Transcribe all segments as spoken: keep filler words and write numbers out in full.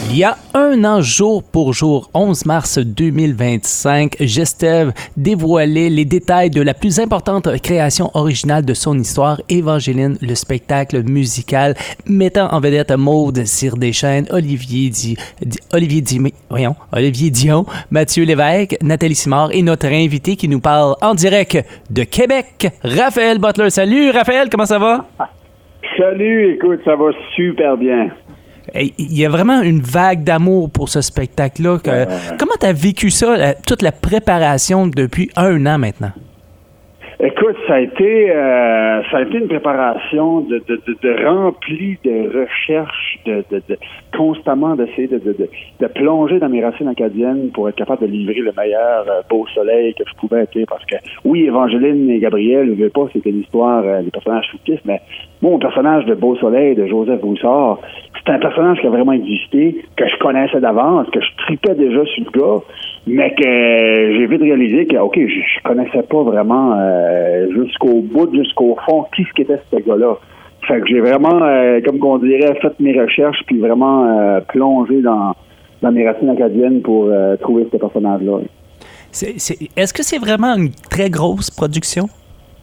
Il y a un an, jour pour jour, onze mars deux mille vingt-cinq, Gestev dévoilait les détails de la plus importante création originale de son histoire, Évangeline, le spectacle musical mettant en vedette Maude Cyr-Deschênes, Olivier Di, Di, Olivier Di, voyons, Olivier Dion, Mathieu Lévesque, Nathalie Simard et notre invité qui nous parle en direct de Québec, Raphaël Butler. Salut Raphaël, comment ça va? Salut, écoute, ça va super bien. Il y a vraiment une vague d'amour pour ce spectacle-là. Ouais. Comment tu as vécu ça, la, toute la préparation depuis un an maintenant? Écoute, ça a été euh, ça a été une préparation de, de, de, de remplie de recherches, de, de, de constamment d'essayer de, de, de, de plonger dans mes racines acadiennes pour être capable de livrer le meilleur euh, beau soleil que je pouvais être. Parce que oui, Évangeline et Gabriel, je ne veux pas, c'était l'histoire euh, des personnages fictifs, mais mon personnage de Beau Soleil, de Joseph Broussard, c'est un personnage qui a vraiment existé, que je connaissais d'avance, que je tripais déjà sur le gars, mais que j'ai vite réalisé que, OK, je, je connaissais pas vraiment euh, jusqu'au bout, jusqu'au fond, qui ce qu'était ce gars-là. Fait que j'ai vraiment, euh, comme on dirait, fait mes recherches, puis vraiment euh, plongé dans, dans mes racines acadiennes pour euh, trouver ce personnage-là. C'est, c'est, est-ce que c'est vraiment une très grosse production?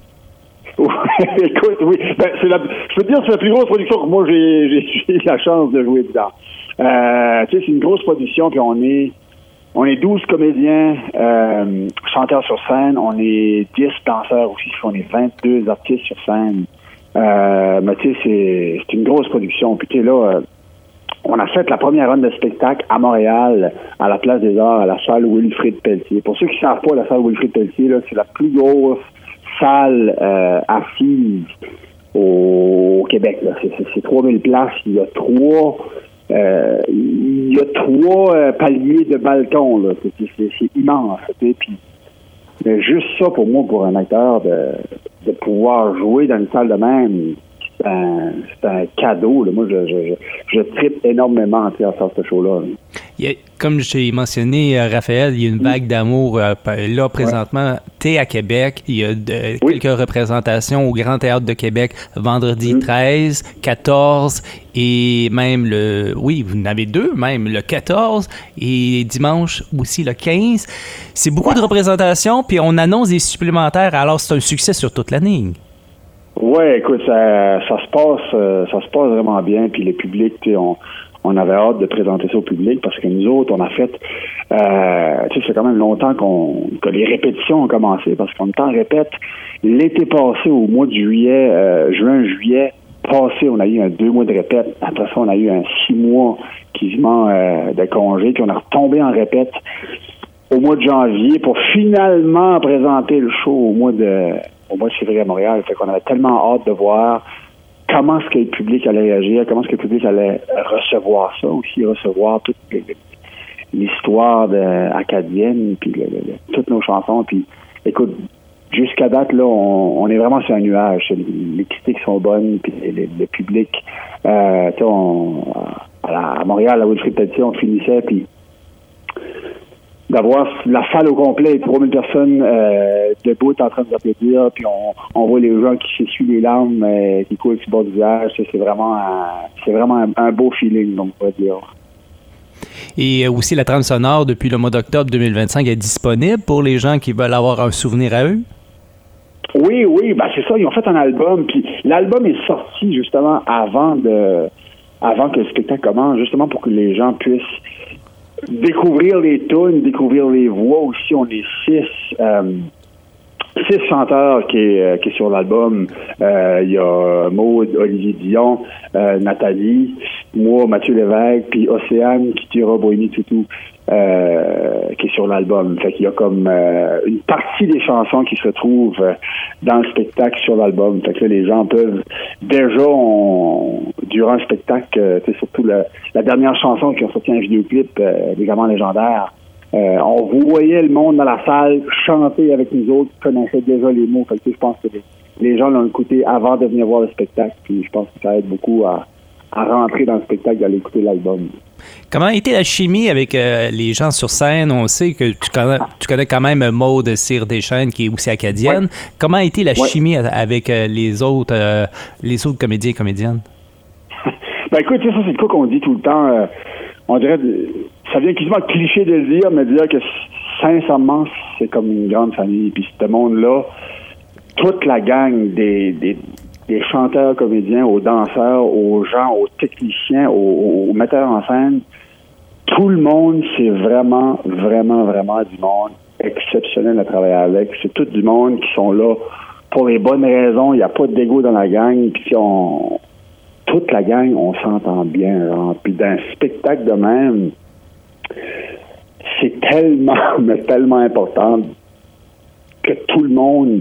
Écoute, oui. Ben, c'est la, je peux te dire que c'est la plus grosse production que moi, j'ai, j'ai, j'ai eu la chance de jouer dedans. Euh, tu sais, c'est une grosse production, puis on est on est douze comédiens, euh, chanteurs sur scène, on est dix danseurs aussi, on est vingt-deux artistes sur scène. Euh, mais tu sais, c'est, c'est une grosse production. Puis tu sais, là, euh, on a fait la première ronde de spectacle à Montréal, à la Place des Arts, à la salle Wilfrid Pelletier. Pour ceux qui ne savent pas, la salle Wilfrid Pelletier, là, c'est la plus grosse salle euh, assise au, au Québec. Là. C'est, c'est, c'est trois mille places. Il y a trois, euh, il y a trois euh, paliers de balcons. Là. C'est, c'est, c'est immense. Puis, mais juste ça, pour moi, pour un acteur, de, de pouvoir jouer dans une salle de même, c'est un, c'est un cadeau. Là. Moi, je, je, je, je tripe énormément à faire ce show-là. Là. Il y a, comme j'ai mentionné, Raphaël, il y a une vague d'amour. Euh, là, présentement, ouais. Tu es à Québec. Il y a de, oui. quelques représentations au Grand Théâtre de Québec vendredi mmh. treize, quatorze et même le... Oui, vous en avez deux même, le quatorze et dimanche aussi le quinze. C'est beaucoup ouais. de représentations, puis on annonce des supplémentaires. Alors, c'est un succès sur toute la ligne. Ouais, écoute, ça, ça se passe, ça se passe vraiment bien. Puis le public, tu sais, on, on avait hâte de présenter ça au public parce que nous autres, on a fait, euh, tu sais, c'est quand même longtemps qu'on, que les répétitions ont commencé parce qu'on est en répète. L'été passé, au mois de juillet, euh, juin, juillet passé, on a eu un deux mois de répète. Après ça, on a eu un six mois quasiment euh, de congé, puis on a retombé en répète au mois de janvier pour finalement présenter le show au mois de au mois de février à Montréal. Fait qu'on avait tellement hâte de voir comment est-ce que le public allait réagir, comment est-ce que le public allait recevoir ça aussi, recevoir toute l'histoire de, acadienne, puis le, le, toutes nos chansons. Puis, écoute, jusqu'à date, là, on, on est vraiment sur un nuage. Les critiques sont bonnes, puis le, le, le public, euh, tu sais, on, à, la, à Montréal, à Wilfrid Pelletier, on finissait, puis d'avoir la salle au complet, trois mille personnes euh, debout en train de s'applaudir, puis on, on voit les gens qui s'essuient les larmes, euh, qui coulent sur le bord du visage. C'est vraiment, un, c'est vraiment un, un beau feeling, donc on va dire. Et aussi, la trame sonore, depuis le mois d'octobre deux mille vingt-cinq, est disponible pour les gens qui veulent avoir un souvenir à eux? Oui, oui, ben c'est ça. Ils ont fait un album, puis l'album est sorti justement avant de, avant que le spectacle commence, justement pour que les gens puissent découvrir les tunes, découvrir les voix aussi. On est six, euh, six chanteurs qui est, euh, qui est sur l'album. Il euh, y a Maude, Olivier Dion, euh, Nathalie, moi, Mathieu Lévesque, puis Océane, Kitira Bohemi Toutou, euh, qui est sur l'album. Fait qu'il y a comme euh, une partie des chansons qui se trouvent euh, dans le spectacle sur l'album. Fait que là, les gens peuvent déjà, on, durant le spectacle, euh, c'est surtout la, la dernière chanson qui a sorti un vidéoclip, euh, des Gamins légendaires. Euh, on voyait le monde dans la salle chanter avec nous autres, qui connaissaient déjà les mots. Fait que je pense que les, les gens l'ont écouté avant de venir voir le spectacle. Puis je pense que ça aide beaucoup à, à rentrer dans le spectacle et à écouter l'album. Comment a été la chimie avec euh, les gens sur scène? On sait que tu connais, tu connais quand même Maude Cyr-Deschênes, qui est aussi acadienne. Ouais. Comment a été la ouais. chimie avec euh, les autres euh, les autres comédiens et comédiennes? Ben écoute, ça c'est le cas qu'on dit tout le temps. Euh, on dirait, ça vient quasiment cliché de le dire, mais de dire que sincèrement, c'est comme une grande famille. Puis ce monde-là, toute la gang des, des, des chanteurs, comédiens, aux danseurs, aux gens, aux techniciens, aux, aux metteurs en scène, tout le monde, c'est vraiment, vraiment, vraiment du monde exceptionnel à travailler avec. C'est tout du monde qui sont là pour les bonnes raisons. Il n'y a pas d'égo dans la gang. Puis on, toute la gang, on s'entend bien. Genre. Puis d'un spectacle de même, c'est tellement, mais tellement important que tout le monde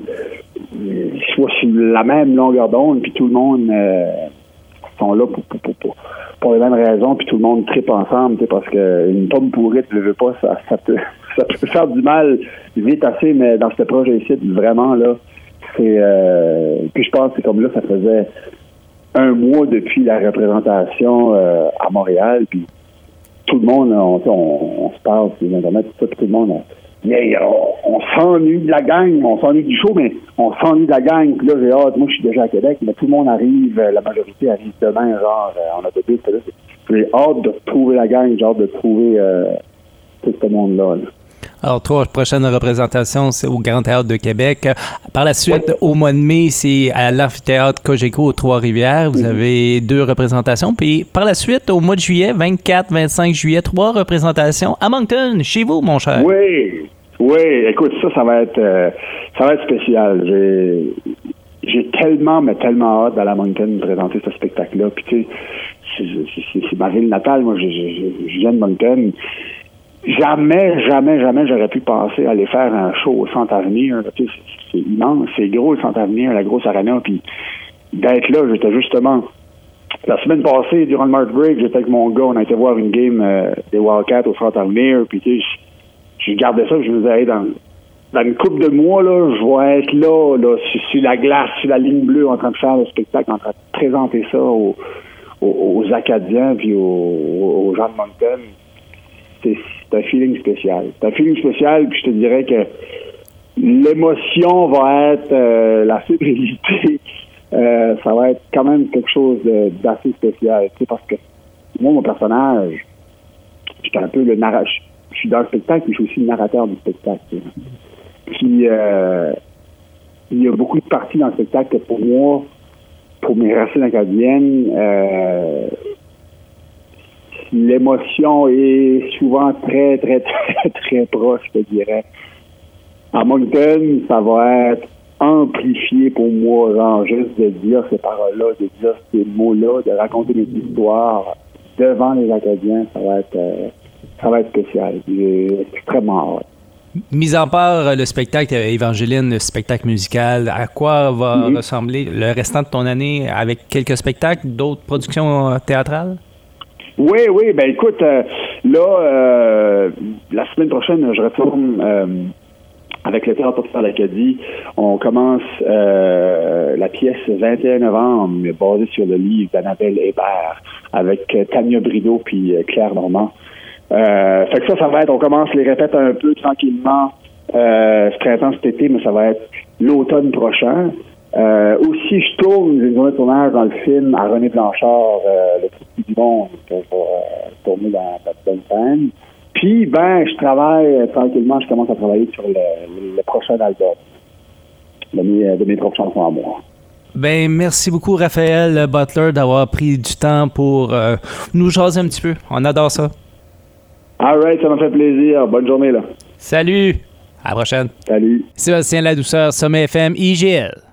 soit sur la même longueur d'onde, puis tout le monde euh, sont là pour, pour, pour, pour les mêmes raisons, puis tout le monde tripe ensemble, parce que une pomme pourrie, tu ne veux pas, ça, ça, peut, ça peut faire du mal vite assez, mais dans ce projet-ci, vraiment, là, c'est... Euh, puis je pense que c'est comme là, ça faisait un mois depuis la représentation euh, à Montréal, puis tout le monde, on, on, on se parle sur Internet, tout, tout le monde... On, mais on, on s'ennuie de la gang, on s'ennuie du show, mais on s'ennuie de la gang. Puis là, j'ai hâte, moi je suis déjà à Québec, mais tout le monde arrive, la majorité arrive demain, genre, en autobus. J'ai hâte de trouver la gang, j'ai hâte de trouver euh, tout ce monde-là. Là. Alors, trois prochaines représentations, c'est au Grand Théâtre de Québec. Par la suite, oui. Au mois de mai, c'est à l'amphithéâtre Cogeco aux Trois-Rivières. Vous mm-hmm. avez deux représentations. Puis par la suite, au mois de juillet, vingt-quatre vingt-cinq juillet, trois représentations à Moncton, chez vous, mon cher. Oui, oui. Écoute, ça, ça va être, euh, ça va être spécial. J'ai, j'ai tellement, mais tellement hâte d'aller à Moncton présenter ce spectacle-là. Puis tu sais, c'est, c'est, c'est ma ville natale. Moi, je, je, je viens de Moncton. Jamais, jamais, jamais j'aurais pu penser à aller faire un show au Centre Avenir. Tu sais, c'est, c'est immense, c'est gros le Centre Avenir, la grosse arena, puis d'être là, j'étais justement... La semaine passée, durant le March Break, j'étais avec mon gars, on a été voir une game euh, des Wildcats au Centre Avenir, puis tu sais, je gardais ça, je me disais, hey, dans, dans une couple de mois, là, je vais être là, là sur, sur la glace, sur la ligne bleue, en train de faire le spectacle, en train de présenter ça aux, aux, aux Acadiens, puis aux, aux gens de Moncton. C'est, c'est un feeling spécial. C'est un feeling spécial, puis je te dirais que l'émotion va être euh, la fébrilité. Euh, ça va être quand même quelque chose de, d'assez spécial. Tu sais, parce que moi, mon personnage, j'étais un peu le narrateur. Je suis dans le spectacle, mais je suis aussi le narrateur du spectacle. Tu sais. Puis, euh, il y a beaucoup de parties dans le spectacle que pour moi, pour mes racines acadiennes, euh, l'émotion est souvent très, très, très, très proche, je te dirais. À Moncton, ça va être amplifié pour moi, genre juste de dire ces paroles-là, de dire ces mots-là, de raconter mes histoires devant les Acadiens, ça va être, euh, ça va être spécial. J'ai extrêmement hâte. Mis en part le spectacle Évangeline, le spectacle musical, à quoi va mm-hmm. ressembler le restant de ton année avec quelques spectacles, d'autres productions théâtrales? Oui, oui, ben écoute, euh, là, euh, la semaine prochaine, je retourne euh, avec le Théâtre populaire d'Acadie. On commence euh, la pièce vingt et un novembre, basée sur le livre d'Annabelle Hébert, avec Tania Brideau puis Claire Normand. Euh, fait que ça, ça va être, on commence les répètes un peu tranquillement euh, ce printemps, cet été, mais ça va être l'automne prochain. Euh, aussi, je tourne une journée de tournage dans le film à René Blanchard, euh, Le Trou du Monde, pour euh, tourner dans la bonne scène. Puis, ben, je travaille euh, tranquillement, je commence à travailler sur le, le, le prochain album de mes, de mes propres chansons à moi. Ben, merci beaucoup, Raphaël Butler, d'avoir pris du temps pour euh, nous jaser un petit peu. On adore ça. All right, ça m'a fait plaisir. Bonne journée, là. Salut! À la prochaine. Salut. Sébastien Ladouceur, Sommet F M, I G L.